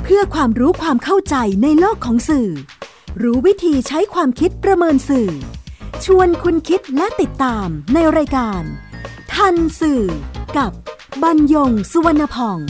พื่อความรู้ความเข้าใจในโลกของสื่อรู้วิธีใช้ความคิดประเมินสื่อชวนคุณคิดและติดตามในรายการทันสื่อกับบรรยงสุวรรณพอง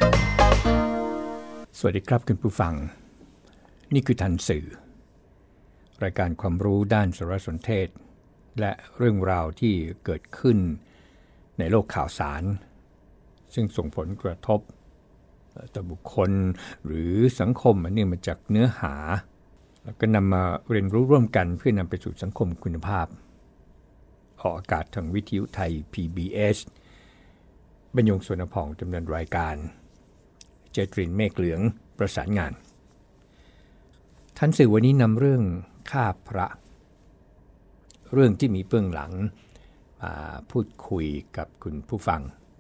สวัสดีครับคุณผู้ฟังนี่คือทันสื่อรายการความรู้ด้านสารสนเทศและเรื่องราวที่เกิดขึ้นในโลกข่าวสารซึ่งส่งผลกระทบต่อบุคคลหรือสังคมอันเนื่องมาจากเนื้อหาแล้วก็นำมาเรียนรู้ร่วมกันเพื่อนำไปสู่สังคมคุณภาพออกอากาศทางวิทยุไทย PBS บรรยงสุวรรณพองดำเนินรายการเจตรินเมฆเหลืองประสานงานทันสื่อวันนี้นำเรื่องฆ่าพระเรื่องที่มีเบื้องหลังมาพูดคุยกับคุณผู้ฟัง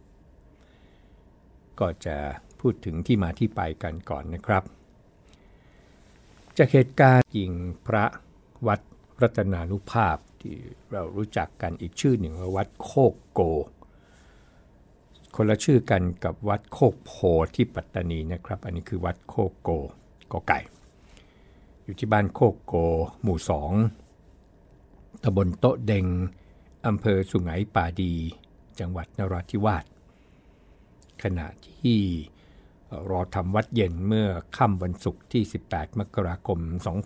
ก็จะพูดถึงที่มาที่ไปกันก่อนนะครับจากเหตุการณ์ยิงพระวัดรัตนานุภาพที่เรารู้จักกันอีกชื่อหนึ่งว่าวัดโคกโกคนละชื่อกันกับวัดโคกโพที่ปัตตานีนะครับอันนี้คือวัดโคกโกกอไก่อยู่ที่บ้านโคกโกหมู่2ตำบลโต๊ะเด็งอำเภอสุไหงปาดีจังหวัดนราธิวาสขณะที่รอทำวัดเย็นเมื่อค่ำวันศุกร์ที่18มกราคม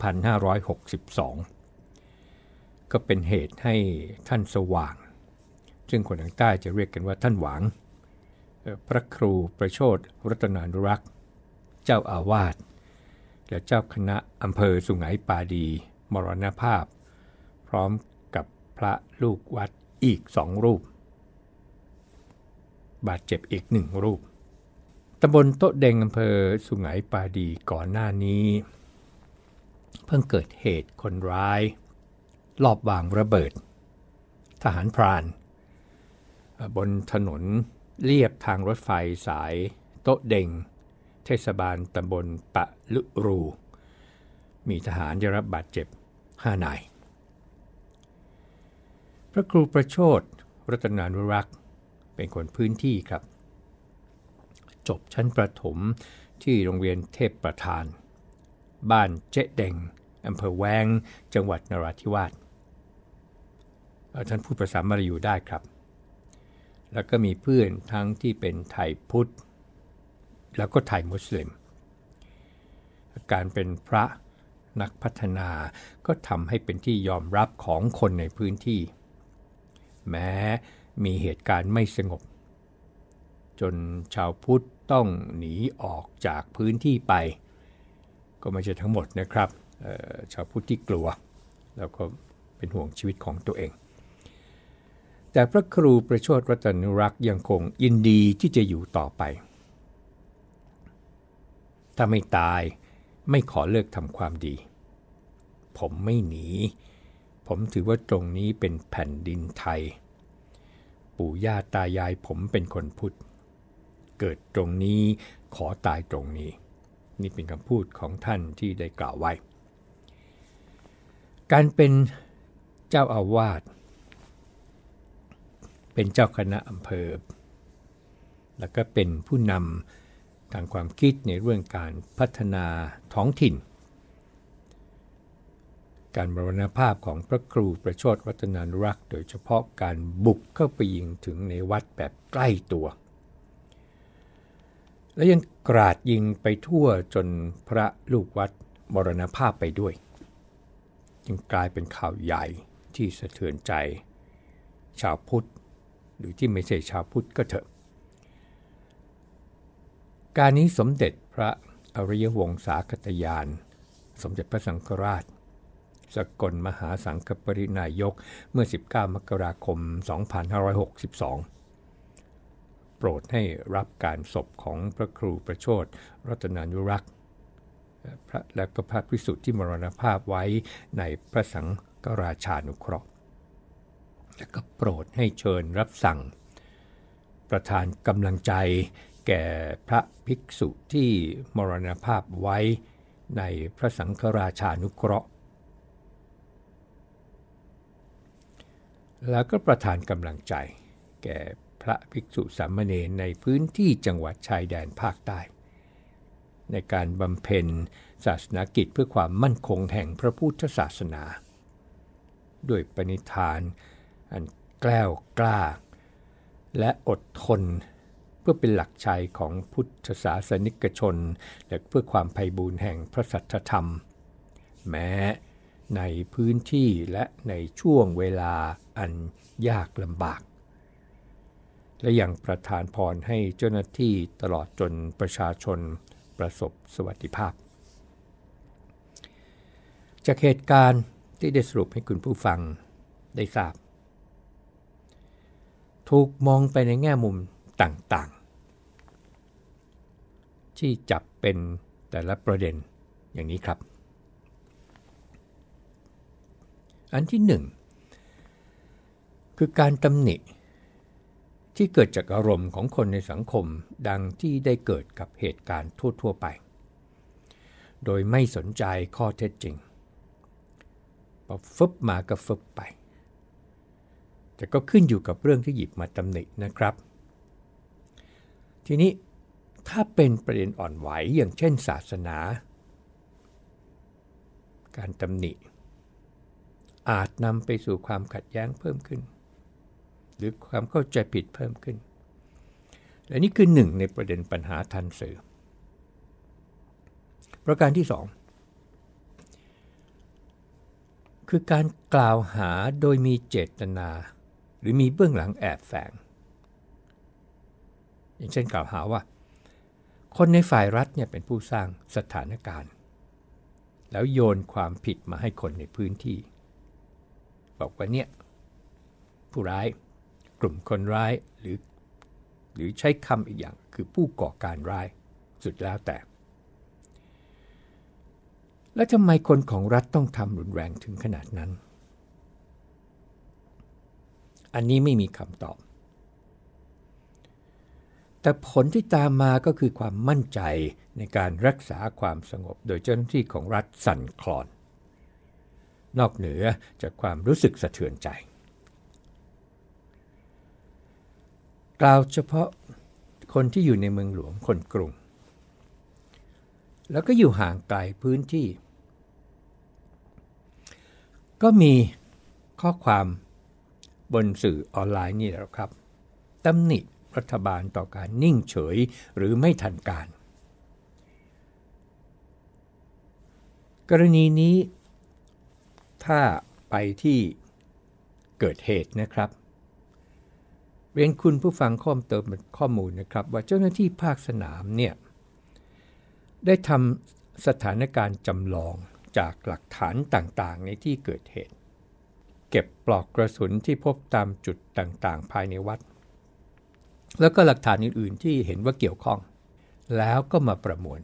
2562ก็เป็นเหตุให้ท่านสว่างซึ่งคนทางใต้จะเรียกกันว่าท่านหวางพระครูประโชติรัตนานุรักษ์เจ้าอาวาสและเจ้าคณะอำเภอสุไหงปาดีมรณภาพพร้อมกับพระลูกวัดอีก2รูปบาดเจ็บอีก1รูปตำบลโต๊ะเด็งอำเภอสุไหงปาดีก่อนหน้านี้เพิ่งเกิดเหตุคนร้ายลอบวางระเบิดทหารพรานบนถนนเลียบทางรถไฟสายโต๊ะเด็งเทศบาลตำบลปะลุรูมีทหารได้รับบาดเจ็บ5นายพระครูประโชติรัตนานุรักษ์เป็นคนพื้นที่ครับจบชั้นประถมที่โรงเรียนเทพประธานบ้านเจ๊เด็งอำเภอแวงจังหวัดนราธิวาสท่านพูดภาษามลายูได้ครับแล้วก็มีเพื่อนทั้งที่เป็นไทยพุทธแล้วก็ไทยมุสลิมการเป็นพระนักพัฒนาก็ทำให้เป็นที่ยอมรับของคนในพื้นที่แม้มีเหตุการณ์ไม่สงบจนชาวพุทธต้องหนีออกจากพื้นที่ไปก็ไม่ใช่ทั้งหมดนะครับชาวพุทธที่กลัวแล้วก็เป็นห่วงชีวิตของตัวเองแต่พระครูประโชติรัตนานุรักษ์ยังคงยินดีที่จะอยู่ต่อไปถ้าไม่ตายไม่ขอเลิกทำความดีผมไม่หนีผมถือว่าตรงนี้เป็นแผ่นดินไทยปู่ย่าตายายผมเป็นคนพุทธเกิดตรงนี้ขอตายตรงนี้นี่เป็นคำพูดของท่านที่ได้กล่าวไว้การเป็นเจ้าอาวาสเป็นเจ้าคณะอำเภอแล้วก็เป็นผู้นำทางความคิดในเรื่องการพัฒนาท้องถิ่นการมรณภาพของพระครูประโชติรัตนานุรักษ์โดยเฉพาะการบุกเข้าไปยิงถึงในวัดแบบใกล้ตัวและยังกราดยิงไปทั่วจนพระลูกวัดมรณภาพไปด้วยจึงกลายเป็นข่าวใหญ่ที่สะเทือนใจชาวพุทธหรือที่ไม่ใช่ชาวพุทธก็เถอะการนี้สมเด็จพระอริยวงศาคตยานสมเด็จพระสังฆราชสกลมหาสังฆปรินายกเมื่อ19มกราคม2562โปรดให้รับการศพของพระครูประโชติรัตนานุรักษ์และก็พระภิกษุที่มรณภาพไว้ในพระสังฆราชานุเคราะห์และก็โปรดให้เชิญรับสั่งประทานกำลังใจแก่พระภิกษุที่มรณภาพไว้ในพระสังฆราชานุเคราะห์แล้วก็ประทานกำลังใจแก่พระภิกษุสามเณรในพื้นที่จังหวัดชายแดนภาคใต้ในการบำเพ็ญศาสนกิจเพื่อความมั่นคงแห่งพระพุทธศาสนาด้วยปณิธานอันแกล้วกล้าและอดทนเพื่อเป็นหลักชัยของพุทธศาสนิกชนและเพื่อความไพบูลย์แห่งพระสัทธธรรมแม้ในพื้นที่และในช่วงเวลาอันยากลำบากและยังประทานพรให้เจ้าหน้าที่ตลอดจนประชาชนประสบสวัสดิภาพจากเหตุการณ์ที่ได้สรุปให้คุณผู้ฟังได้ทราบถูกมองไปในแง่มุมต่างๆที่จับเป็นแต่ละประเด็นอย่างนี้ครับอันที่หนึ่งคือการตำหนิที่เกิดจากอารมณ์ของคนในสังคมดังที่ได้เกิดกับเหตุการณ์ทั่วๆไปโดยไม่สนใจข้อเท็จจริงพอฟึบมาก็ฟึบไปแต่ก็ขึ้นอยู่กับเรื่องที่หยิบมาตำหนินะครับทีนี้ถ้าเป็นประเด็นอ่อนไหวอย่างเช่นศาสนาการตำหนิอาจนำไปสู่ความขัดแย้งเพิ่มขึ้นหรือความเข้าใจผิดเพิ่มขึ้นและนี่คือหนึ่งในประเด็นปัญหาทันสื่อประการที่สองคือการกล่าวหาโดยมีเจตนาหรือมีเบื้องหลังแอบแฝงอย่างเช่นกล่าวหาว่าคนในฝ่ายรัฐเนี่ยเป็นผู้สร้างสถานการณ์แล้วโยนความผิดมาให้คนในพื้นที่บอกว่าเนี่ยผู้ร้ายกลุ่มคนร้ายหรือใช้คำอีกอย่างคือผู้ก่อการร้ายสุดแล้วแต่แล้วทำไมคนของรัฐต้องทำรุนแรงถึงขนาดนั้นอันนี้ไม่มีคำตอบแต่ผลที่ตามมาก็คือความมั่นใจในการรักษาความสงบโดยเจ้าหน้าที่ของรัฐสั่นคลอนนอกเหนือจากความรู้สึกสะเทือนใจกล่าวเฉพาะคนที่อยู่ในเมืองหลวงคนกรุงแล้วก็อยู่ห่างไกลพื้นที่ก็มีข้อความบนสื่อออนไลน์นี่แหละครับตำหนิรัฐบาลต่อการนิ่งเฉยหรือไม่ทันการกรณีนี้ถ้าไปที่เกิดเหตุนะครับเรียนคุณผู้ฟังข้อเติมข้อมูลนะครับว่าเจ้าหน้าที่ภาคสนามเนี่ยได้ทำสถานการณ์จำลองจากหลักฐานต่างๆในที่เกิดเหตุเก็บปลอกกระสุนที่พบตามจุดต่างๆภายในวัดแล้วก็หลักฐานอื่นๆที่เห็นว่าเกี่ยวข้องแล้วก็มาประมวล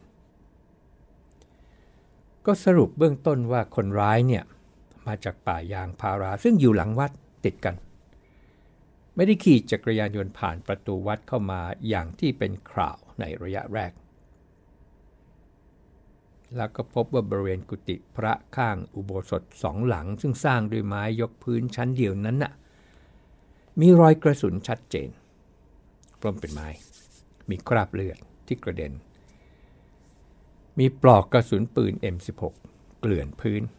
ก็สรุปเบื้องต้นว่าคนร้ายเนี่ยมาจากป่ายางพาราซึ่งอยู่หลังวัดติดกันไม่ได้ขี่จักรยานยนต์ผ่านประตูวัดเข้ามาอย่างที่เป็นข่าวในระยะแรกแล้วก็พบว่าบริเวณกุฏิพระข้างอุโบสถสองหลังซึ่งสร้างด้วยไม้ยกพื้นชั้นเดียวนั้นน่ะมีรอยกระสุนชัดเจนเพราะเป็นไม้มีคราบเลือดที่กระเด็นมีปลอกกระสุนปืน M16 เกลื่อนพื้น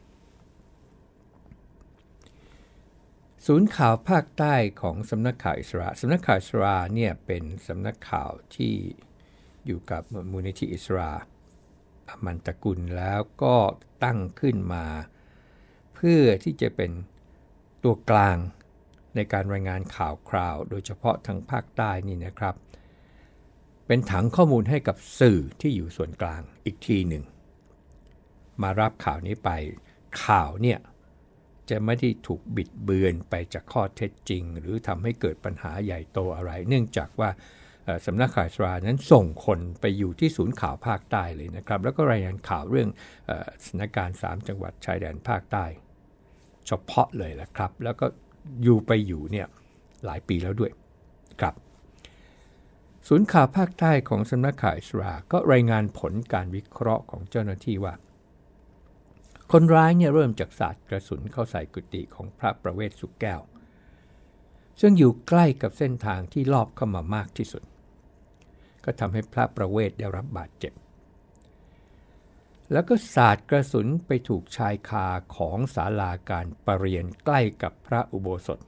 ศูนย์ข่าวภาคใต้ของสำนักข่าวอิสราสำนักข่าวอิสราเนี่ยเป็นสำนักข่าวที่อยู่กับมูลนิธิอิสราอมันตกุลแล้วก็ตั้งขึ้นมาเพื่อที่จะเป็นตัวกลางในการรายงานข่าวคราวโดยเฉพาะทางภาคใต้นี่นะครับเป็นถังข้อมูลให้กับสื่อที่อยู่ส่วนกลางอีกทีหนึ่งมารับข่าวนี้ไปข่าวเนี่ยจะไม่ได้ถูกบิดเบือนไปจากข้อเท็จจริงหรือทำให้เกิดปัญหาใหญ่โตอะไรเนื่องจากว่าสำนักข่าวอิสรานั้นส่งคนไปอยู่ที่ศูนย์ข่าวภาคใต้เลยนะครับแล้วก็รายงานข่าวเรื่องสถานการณ์3จังหวัดชายแดนภาคใต้เฉพาะเลยแหละครับแล้วก็อยู่เนี่ยหลายปีแล้วด้วยครับศูนย์ข่าวภาคใต้ของสำนักข่าวอิสราก็รายงานผลการวิเคราะห์ของเจ้าหน้าที่ว่าคนร้ายเนี่ยเริ่มจากสาดกระสุนเข้าใส่กุฏิของพระประเวศสุขแก้วซึ่งอยู่ใกล้กับเส้นทางที่ลอบเข้ามามากที่สุดก็ทำให้พระประเวศได้รับบาดเจ็บแล้วก็สาดกระสุนไปถูกชายคาของศาลาการประเรียนใกล้กับพระอุโบสถ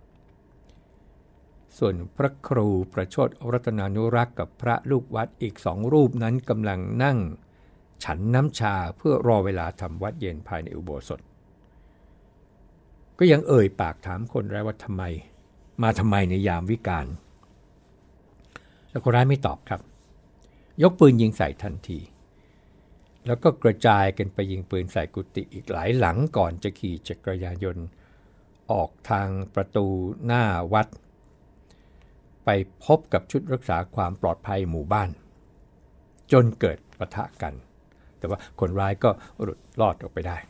ส่วนพระครูประโชติรัตนานุรักษ์กับพระลูกวัดอีก2 รูปนั้นกำลังนั่งฉันน้ำชาเพื่อรอเวลาทำวัดเย็นภายในอุโบสถก็ยังเอ่ยปากถามคนร้ายว่าทำไมในยามวิกาลแล้วคนร้ายไม่ตอบครับยกปืนยิงใส่ทันทีแล้วก็กระจายกันไปยิงปืนใส่กุฏิอีกหลายหลังก่อนจะขี่จักรยานยนต์ออกทางประตูหน้าวัดไปพบกับชุดรักษาความปลอดภัยหมู่บ้านจนเกิดปะทะกันแต่ว่าคนร้ายก็หลุดรอดออกไปได้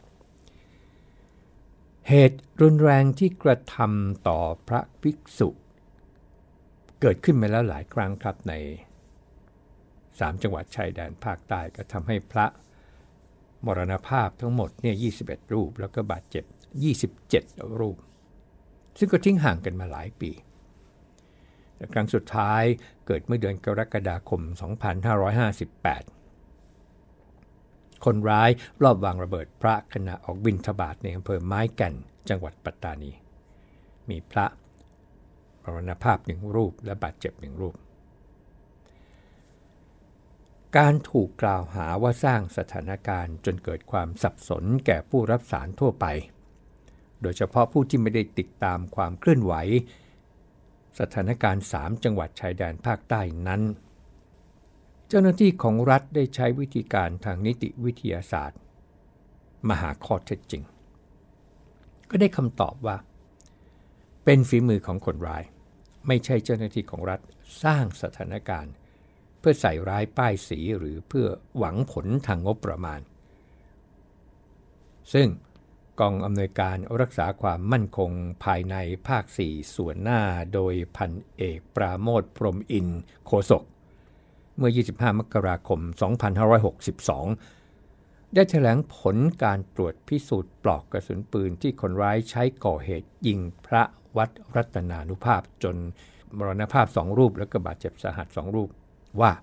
เหตุรุนแรงที่กระทำต่อพระภิกษุเกิดขึ้นมาแล้วหลายครั้งครับใน3 จังหวัดชายแดนภาคใต้ก็ทำให้พระมรณภาพทั้งหมดเนี่ย21 รูปแล้วก็บาดเจ็บ27 รูปซึ่งก็ทิ้งห่างกันมาหลายปีแต่ครั้งสุดท้ายเกิดเมื่อเดือนกรกฎาคม 2558 คนร้ายลอบวางระเบิดพระขณะออกบิณฑบาตในอำเภอไม้แก่นจังหวัดปัตตานีมีพระมรณภาพ1 รูปและบาดเจ็บ1 รูปการถูกกล่าวหาว่าสร้างสถานการณ์จนเกิดความสับสนแก่ผู้รับสารทั่วไปโดยเฉพาะผู้ที่ไม่ได้ติดตามความเคลื่อนไหวสถานการณ์3 จังหวัดชายแดนภาคใต้นั้นเจ้าหน้าที่ของรัฐได้ใช้วิธีการทางนิติวิทยาศาสตร์มาหาข้อเท็จจริงก็ได้คำตอบว่าเป็นฝีมือของคนร้ายไม่ใช่เจ้าหน้าที่ของรัฐสร้างสถานการณ์เพื่อใส่ร้ายป้ายสีหรือเพื่อหวังผลทางงบประมาณซึ่งกองอำนวยการรักษาความมั่นคงภายในภาค 4 ส่วนหน้าโดยพันเอกปราโมทย์พรหมอินทร์โฆษกเมื่อ25 มกราคม 2562 ได้แถลงผลการตรวจพิสูจน์ปลอกกระสุนปืนที่คนร้ายใช้ก่อเหตุยิงพระวัดรัตนานุภาพจนมรณภาพ2 รูปแล้วก็บาดเจ็บสาหัส2 รูปว่า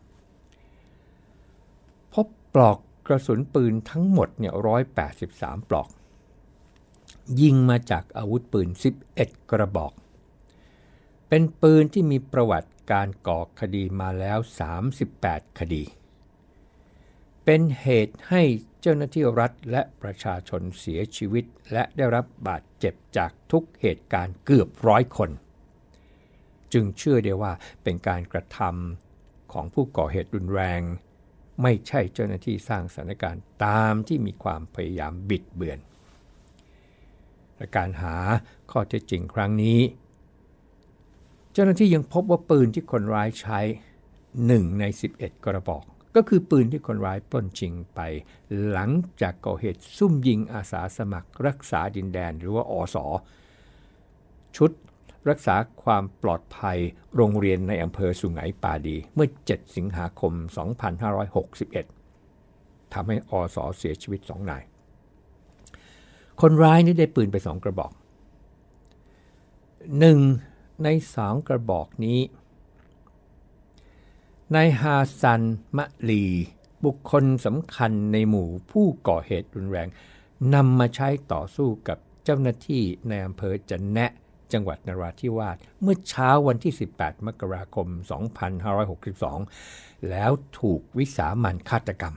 พบปลอกกระสุนปืนทั้งหมดเนี่ย183 ปลอกยิงมาจากอาวุธปืน11 กระบอกเป็นปืนที่มีประวัติการก่อคดีมาแล้ว38 คดีเป็นเหตุให้เจ้าหน้าที่รัฐและประชาชนเสียชีวิตและได้รับบาดเจ็บจากทุกเหตุการณ์เกือบ100 คนจึงเชื่อได้ว่าเป็นการกระทำของผู้ก่อเหตุรุนแรงไม่ใช่เจ้าหน้าที่สร้างสถานการณ์ตามที่มีความพยายามบิดเบือนและการหาข้อเท็จจริงครั้งนี้เจ้าหน้าที่ยังพบว่าปืนที่คนร้ายใช้1 ใน 11 กระบอกก็คือปืนที่คนร้ายปล้นชิงไปหลังจากก่อเหตุซุ่มยิงอาสาสมัครรักษาดินแดนหรือว่าอส.ชุดรักษาความปลอดภัยโรงเรียนในอำเภอสุไหงปาดีเมื่อ7 สิงหาคม 2561 ทำให้อส.เสียชีวิต2 นายคนร้ายนี่ได้ปืนไป2 กระบอก1 ใน 2 กระบอกนี้นายฮาซันมะลีบุคคลสำคัญในหมู่ผู้ก่อเหตุรุนแรงนำมาใช้ต่อสู้กับเจ้าหน้าที่ในอำเภอจะแนะจังหวัดนราธิวาสเมื่อเช้าวันที่18 มกราคม 2562 แล้วถูกวิสามัญฆาตกรรม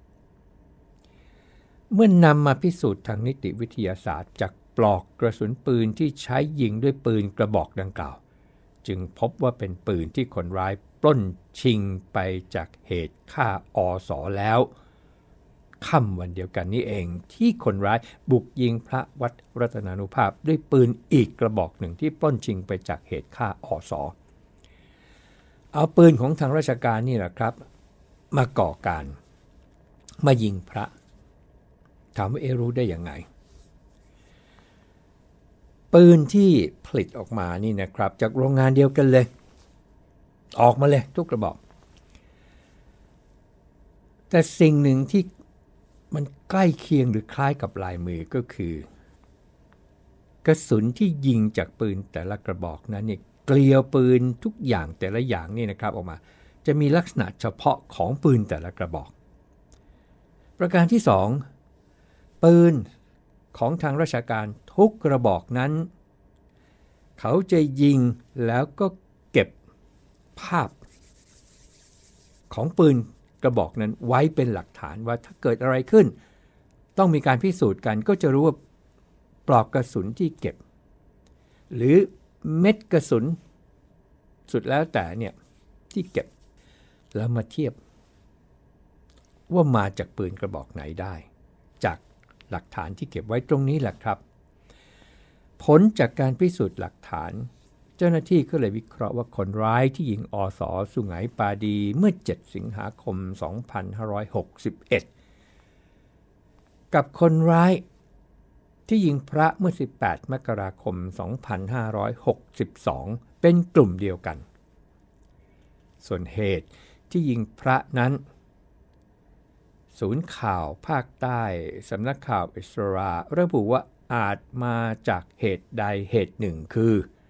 เมื่อนำมาพิสูจน์ทางนิติวิทยาศาสตร์จากปลอกกระสุนปืนที่ใช้ยิงด้วยปืนกระบอกดังกล่าวจึงพบว่าเป็นปืนที่คนร้ายปล้นชิงไปจากเหตุฆ่าอส.แล้วค่ำวันเดียวกันนี้เองที่คนร้ายบุกยิงพระวัดรัตนานุภาพด้วยปืนอีกกระบอกหนึ่งที่ปล้นชิงไปจากเหตุฆ่าอส.เอาปืนของทางราชการนี่แหละครับมาก่อการมายิงพระถามว่ารู้ได้ยังไงปืนที่ผลิตออกมานี่นะครับจากโรงงานเดียวกันเลยออกมาเลยทุกกระบอกแต่สิ่งหนึ่งที่มันใกล้เคียงหรือคล้ายกับลายมือก็คือกระสุนที่ยิงจากปืนแต่ละกระบอกนั้นเนี่ยเกลียวปืนทุกอย่างแต่ละอย่างนี่นะครับออกมาจะมีลักษณะเฉพาะของปืนแต่ละกระบอกประการที่2ปืนของทางราชการทุกกระบอกนั้นเขาจะยิงแล้วก็เก็บภาพของปืนกระบอกนั้นไว้เป็นหลักฐานว่าถ้าเกิดอะไรขึ้นต้องมีการพิสูจน์กันก็จะรู้ว่าปลอกกระสุนที่เก็บหรือเม็ดกระสุนสุดแล้วแต่เนี่ยที่เก็บแล้วมาเทียบว่ามาจากปืนกระบอกไหนได้จากหลักฐานที่เก็บไว้ตรงนี้แหละครับผลจากการพิสูจน์หลักฐานเจ้าหน้าที่ก็เลยวิเคราะห์ว่าคนร้ายที่ยิงอส.สุไหงปาดีเมื่อ7 สิงหาคม 2561กับคนร้ายที่ยิงพระเมื่อ18 มกราคม 2562เป็นกลุ่มเดียวกันส่วนเหตุที่ยิงพระนั้นศูนย์ข่าวภาคใต้สำนักข่าวอิสราระบุว่าอาจมาจากเหตุใดเหตุหนึ่งคือ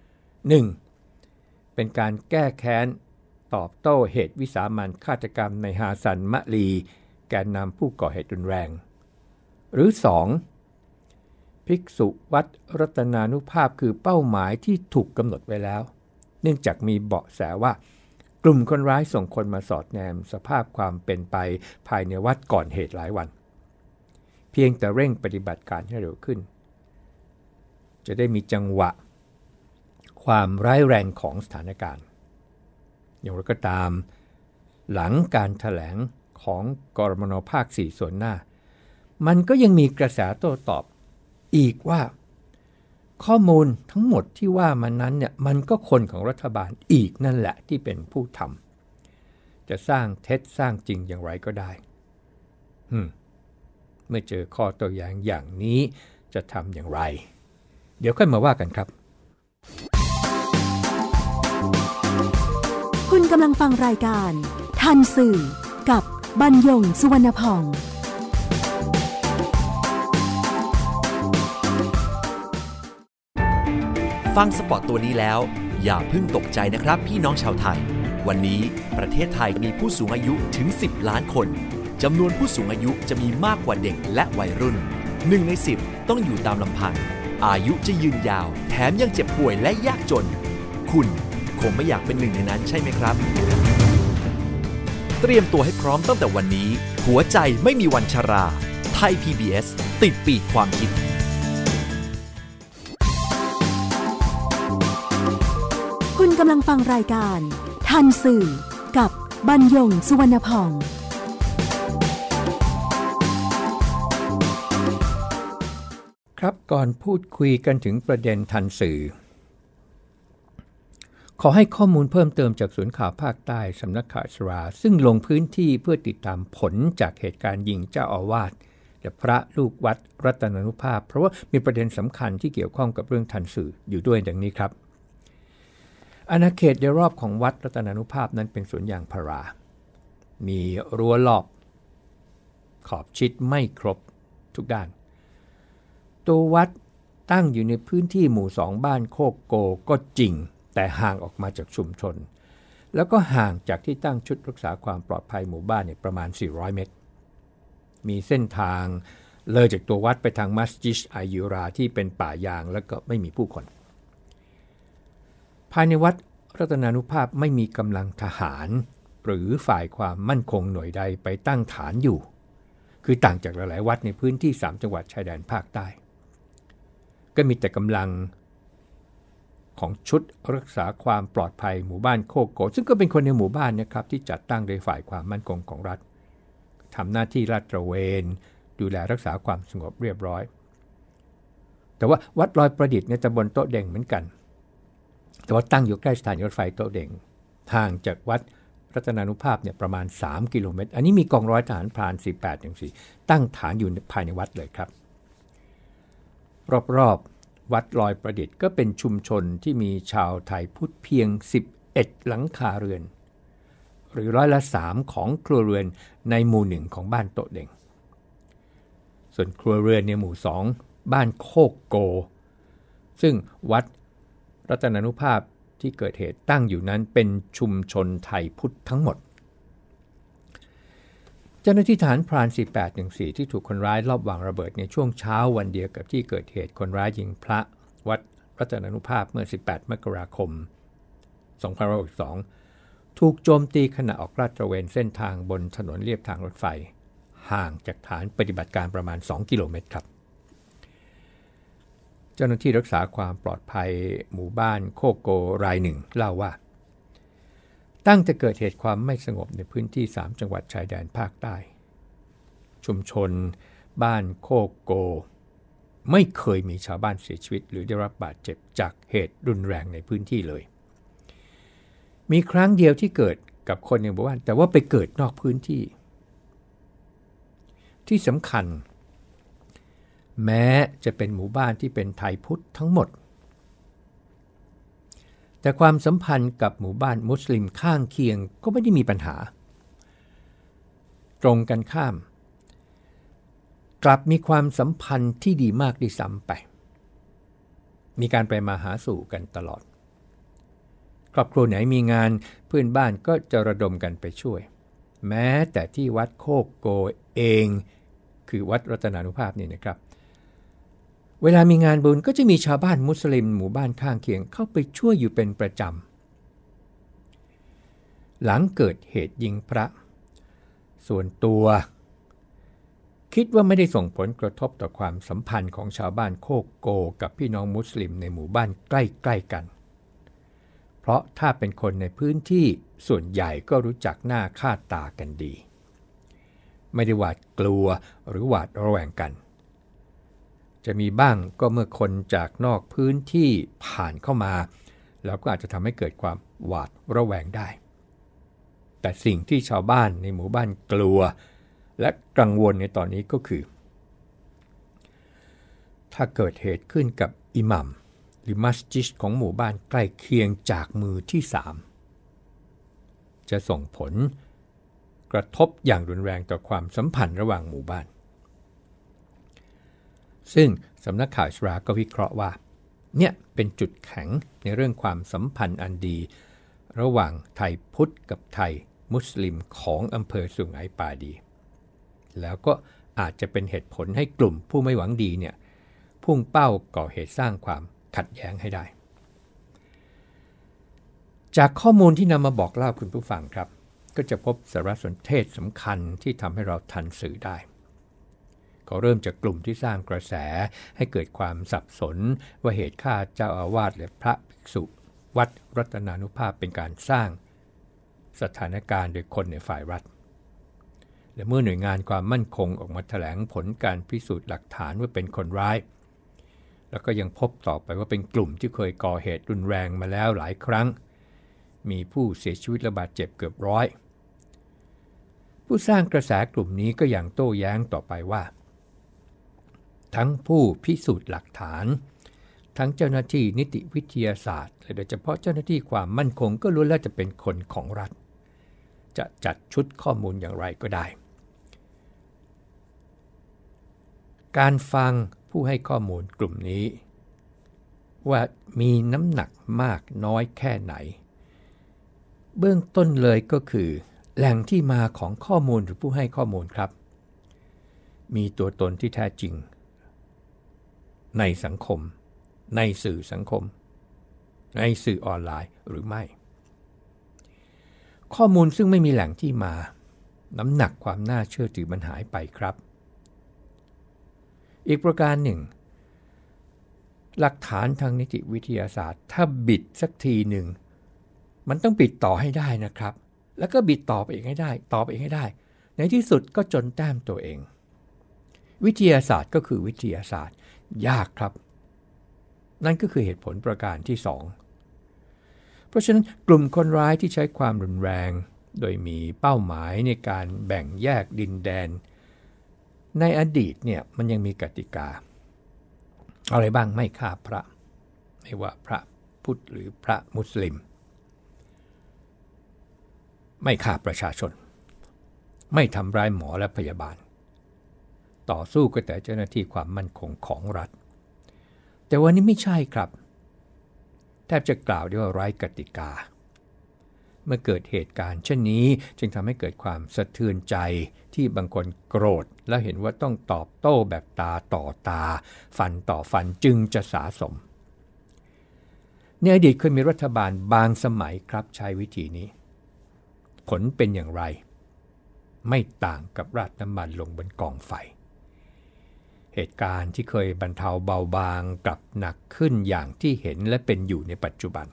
1. เป็นการแก้แค้นตอบโต้เหตุวิสามัญฆาตกรรมในฮาซันมะลีแกนนำผู้ก่อเหตุรุนแรงหรือ 2. ภิกษุวัดรัตนานุภาพคือเป้าหมายที่ถูกกำหนดไว้แล้วเนื่องจากมีเบาะแสว่ากลุ่มคนร้ายส่งคนมาสอดแนมสภาพความเป็นไปภายในวัดก่อนเหตุหลายวันเพียงแต่เร่งปฏิบัติการให้เร็วขึ้นจะได้มีจังหวะความร้ายแรงของสถานการณ์อย่างไรก็ตามหลังการแถลงของกรมน.ภาค 4 ส่วนหน้ามันก็ยังมีกระแสโต้ตอบอีกว่าข้อมูลทั้งหมดที่ว่ามันนั้นเนี่ยมันก็คนของรัฐบาลอีกนั่นแหละที่เป็นผู้ทำจะสร้างเท็จสร้างจริงอย่างไรก็ได้เมื่อเจอข้อตัวอย่างอย่างนี้จะทำอย่างไรเดี๋ยวค่อยมาว่ากันครับคุณกำลังฟังรายการทันสื่อกับบรรยงสุวรรณพองฟังสปอตตัวนี้แล้วอย่าเพิ่งตกใจนะครับพี่น้องชาวไทยวันนี้ประเทศไทยมีผู้สูงอายุถึง10 ล้านคนจำนวนผู้สูงอายุจะมีมากกว่าเด็กและวัยรุ่น1 ใน 10ต้องอยู่ตามลำพังอายุจะยืนยาวแถมยังเจ็บป่วยและยากจนคุณคงไม่อยากเป็นหนึ่งในนั้นใช่ไหมครับเตรียมตัวให้พร้อมตั้งแต่วันนี้หัวใจไม่มีวันชราไทย PBS ติดปีกความคิดคุณกำลังฟังรายการทันสื่อกับบรรยงสุวรรณพองครับก่อนพูดคุยกันถึงประเด็นทันสื่อขอให้ข้อมูลเพิ่มเติมจากศูนย์ข่าวภาคใต้สำนักข่าวอิสราซึ่งลงพื้นที่เพื่อติดตามผลจากเหตุการณ์ยิงเจ้าอาวาสและพระลูกวัดรัตนานุภาพเพราะว่ามีประเด็นสำคัญที่เกี่ยวข้องกับเรื่องทันสื่ออยู่ด้วยดังนี้ครับอาณาเขตโดยรอบของวัดรัตนานุภาพนั้นเป็นสวนยางพารามีรั้วรอบขอบชิดไม่ครบทุกด้านตัววัดตั้งอยู่ในพื้นที่หมู่2บ้านโคกโกก็จริงแต่ห่างออกมาจากชุมชนแล้วก็ห่างจากที่ตั้งชุดรักษาความปลอดภัยหมู่บ้านเนี่ยประมาณ400 เมตรมีเส้นทางเลยจากตัววัดไปทางมัสยิดอายุราที่เป็นป่ายางแล้วก็ไม่มีผู้คนภายในวัดรัตนานุภาพไม่มีกำลังทหารหรือฝ่ายความมั่นคงหน่วยใดไปตั้งฐานอยู่คือต่างจากหลายๆวัดในพื้นที่3จังหวัดชายแดนภาคใต้ก็มีแต่กำลังของชุดรักษาความปลอดภัยหมู่บ้านโคกโกซึ่งก็เป็นคนในหมู่บ้านนะครับที่จัดตั้งโดยฝ่ายความมั่นคงของรัฐทำหน้าที่ลาดตระเวนดูแลรักษาความสงบเรียบร้อยแต่ว่าวัดลอยประดิษฐ์ในตำบลโต๊ะเด่งเหมือนกันแต่ว่าตั้งอยู่ใกล้สถานีรถไฟโต๊ะเด่งห่างจากวัดรัตนานุภาพเนี่ยประมาณ3 กิโลเมตรอันนี้มีกองร้อยทหารพราน48-4ตั้งฐานอยู่ภายในวัดเลยครับรอบๆวัดลอยประดิษฐ์ก็เป็นชุมชนที่มีชาวไทยพุทธเพียง11 หลังคาเรือนหรือ3%ของครัวเรือนในหมู่1ของบ้านโต๊ะเด่งส่วนครัวเรือนในหมู่2บ้านโคกโกซึ่งวัดรัตนานุภาพที่เกิดเหตุตั้งอยู่นั้นเป็นชุมชนไทยพุทธทั้งหมดเจ้าหน้าที่ทหารพราน 4814 ที่ถูกคนร้ายลอบวางระเบิดในช่วงเช้าวันเดียวกับที่เกิดเหตุคนร้ายยิงพระวัดรัตนานุภาพเมื่อ 18 มกราคม 2562 ถูกโจมตีขณะออกลาดตระเวนเส้นทางบนถนนเลียบทางรถไฟห่างจากฐานปฏิบัติการประมาณ 2 กิโลเมตรครับเจ้าหน้าที่รักษาความปลอดภัยหมู่บ้านโคโกรายหนึ่งเล่าว่าตั้งแต่เกิดเหตุความไม่สงบในพื้นที่ 3 จังหวัดชายแดนภาคใต้ชุมชนบ้านโคโกไม่เคยมีชาวบ้านเสียชีวิตหรือได้รับบาดเจ็บจากเหตุรุนแรงในพื้นที่เลยมีครั้งเดียวที่เกิดกับคนในหมู่บ้านแต่ว่าไปเกิดนอกพื้นที่ที่สำคัญแม้จะเป็นหมู่บ้านที่เป็นไทยพุทธทั้งหมดแต่ความสัมพันธ์กับหมู่บ้านมุสลิมข้างเคียงก็ไม่ได้มีปัญหาตรงกันข้ามกลับมีความสัมพันธ์ที่ดีมากด้วยซ้ำไปมีการไปมาหาสู่กันตลอดครอบครัวไหนมีงานเพื่อนบ้านก็จะระดมกันไปช่วยแม้แต่ที่วัดโคกโกเองคือวัดรัตนานุภาพนี่นะครับเวลามีงานบุญก็จะมีชาวบ้านมุสลิมหมู่บ้านข้างเคียงเข้าไปช่วยอยู่เป็นประจำหลังเกิดเหตุยิงพระส่วนตัวคิดว่าไม่ได้ส่งผลกระทบต่อความสัมพันธ์ของชาวบ้านโคกโกกับพี่น้องมุสลิมในหมู่บ้านใกล้ๆกันเพราะถ้าเป็นคนในพื้นที่ส่วนใหญ่ก็รู้จักหน้าค่าตากันดีไม่ได้หวาดกลัวหรือหวาดระแวงกันจะมีบ้างก็เมื่อคนจากนอกพื้นที่ผ่านเข้ามาแล้วก็อาจจะทำให้เกิดความหวาดระแวงได้แต่สิ่งที่ชาวบ้านในหมู่บ้านกลัวและกังวลในตอนนี้ก็คือถ้าเกิดเหตุขึ้นกับอิหมัมหรือมัสยิดของหมู่บ้านใกล้เคียงจากมือที่3จะส่งผลกระทบอย่างรุนแรงต่อความสัมพันธ์ระหว่างหมู่บ้านซึ่งสำนักข่าวอิสราก็วิเคราะห์ว่าเนี่ยเป็นจุดแข็งในเรื่องความสัมพันธ์อันดีระหว่างไทยพุทธกับไทยมุสลิมของอำเภอสุไหงปาดีแล้วก็อาจจะเป็นเหตุผลให้กลุ่มผู้ไม่หวังดีเนี่ยพุ่งเป้าก่อเหตุสร้างความขัดแย้งให้ได้จากข้อมูลที่นำมาบอกเล่าคุณผู้ฟังครับก็จะพบสารสนเทศสำคัญที่ทำให้เราทันสื่อได้เขาเริ่มจากกลุ่มที่สร้างกระแสให้เกิดความสับสนว่าเหตุฆ่าเจ้าอาวาสและพระภิกษุวัดรัตนานุภาพเป็นการสร้างสถานการณ์โดยคนในฝ่ายรัฐและเมื่อหน่วยงานความมั่นคงออกมาแถลงผลการพิสูจน์หลักฐานว่าเป็นคนร้ายแล้วก็ยังพบต่อไปว่าเป็นกลุ่มที่เคยก่อเหตุรุนแรงมาแล้วหลายครั้งมีผู้เสียชีวิตและบาดเจ็บเกือบร้อยผู้สร้างกระแสกลุ่มนี้ก็ยังโต้แย้งต่อไปว่าทั้งผู้พิสูจน์หลักฐานทั้งเจ้าหน้าที่นิติวิทยาศาสตร์และโดยเฉพาะเจ้าหน้าที่ความมั่นคงก็ล้วนแล้วจะเป็นคนของรัฐจะจัดชุดข้อมูลอย่างไรก็ได้การฟังผู้ให้ข้อมูลกลุ่มนี้ว่ามีน้ำหนักมากน้อยแค่ไหนเบื้องต้นเลยก็คือแหล่งที่มาของข้อมูลหรือผู้ให้ข้อมูลครับมีตัวตนที่แท้จริงในสังคมในสื่อสังคมในสื่อออนไลน์หรือไม่ข้อมูลซึ่งไม่มีแหล่งที่มาน้ำหนักความน่าเชื่อถือมันหายไปครับอีกประการหนึ่งหลักฐานทางนิติวิทยาศาสตร์ถ้าบิดสักทีหนึ่งมันต้องบิดต่อให้ได้นะครับแล้วก็บิดต่อไปอีกให้ได้ต่อไปอีกให้ได้ในที่สุดก็จนแต้มตัวเองวิทยาศาสตร์ก็คือวิทยาศาสตร์ยากครับนั่นก็คือเหตุผลประการที่2เพราะฉะนั้นกลุ่มคนร้ายที่ใช้ความรุนแรงโดยมีเป้าหมายในการแบ่งแยกดินแดนในอดีตเนี่ยมันยังมีกติกาอะไรบ้างไม่ฆ่าพระไม่ว่าพระพุทธหรือพระมุสลิมไม่ฆ่าประชาชนไม่ทำร้ายหมอและพยาบาลต่อสู้กับแต่เจ้าหน้าที่ความมั่นคงของรัฐแต่วันนี้ไม่ใช่ครับแทบจะกล่าวได้ว่าไร้กติกาเมื่อเกิดเหตุการณ์เช่นนี้จึงทำให้เกิดความสะเทือนใจที่บางคนโกรธและเห็นว่าต้องตอบโต้แบบตาต่อตาฟันต่อฟันจึงจะสะสมในอดีตเคยมีรัฐบาลบางสมัยครับใช้วิธีนี้ผลเป็นอย่างไรไม่ต่างกับราดน้ำมันลงบนกองไฟเหตุการณ์ที่เคยบรรเทาเบาบางกลับหนักขึ้นอย่างที่เห็นและเป็นอยู่ในปัจจุบัน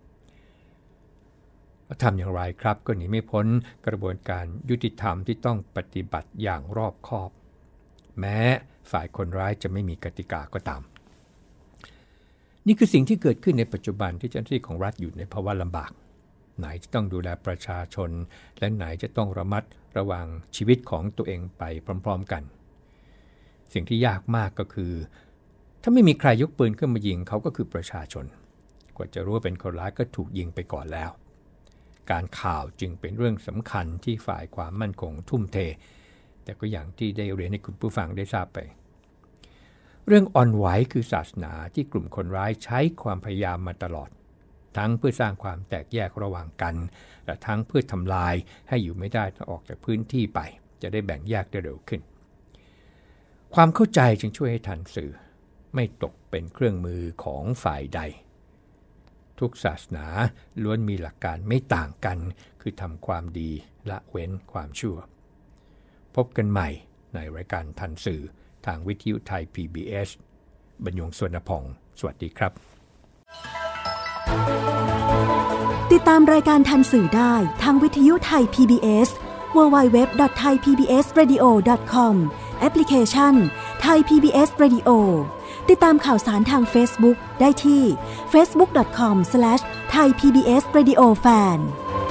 ทำอย่างไรครับก็หนีไม่พ้นกระบวนการยุติธรรมที่ต้องปฏิบัติอย่างรอบคอบแม้ฝ่ายคนร้ายจะไม่มีกติกาก็ตามนี่คือสิ่งที่เกิดขึ้นในปัจจุบันที่เจ้าหน้าที่ของรัฐอยู่ในภาวะลำบากไหนจะต้องดูแลประชาชนและไหนจะต้องระมัดระวังชีวิตของตัวเองไปพร้อมๆกันสิ่งที่ยากมากก็คือถ้าไม่มีใครยกปืนขึ้นมายิงเขาก็คือประชาชนกว่าจะรู้ว่าเป็นคนร้ายก็ถูกยิงไปก่อนแล้วการข่าวจึงเป็นเรื่องสำคัญที่ฝ่ายความมั่นคงทุ่มเทแต่ก็อย่างที่ได้เรียนให้คุณผู้ฟังได้ทราบไปเรื่องอ่อนไหวคือศาสนาที่กลุ่มคนร้ายใช้ความพยายามมาตลอดทั้งเพื่อสร้างความแตกแยกระหว่างกันและทั้งเพื่อทำลายให้อยู่ไม่ได้ต้องออกจากพื้นที่ไปจะได้แบ่งแยกได้เร็วขึ้นความเข้าใจจึงช่วยให้ทันสื่อไม่ตกเป็นเครื่องมือของฝ่ายใดทุกศาสนาล้วนมีหลักการไม่ต่างกันคือทำความดีละเว้นความชั่วพบกันใหม่ในรายการทันสื่อทางวิทยุไทย PBS บรรยงสวนพงศ์สวัสดีครับติดตามรายการทันสื่อได้ทางวิทยุไทย PBS www.thaipbsradio.com แอปพลิเคชัน Thai PBS Radio ติดตามข่าวสารทาง Facebook ได้ที่ facebook.com/thaipbsradiofan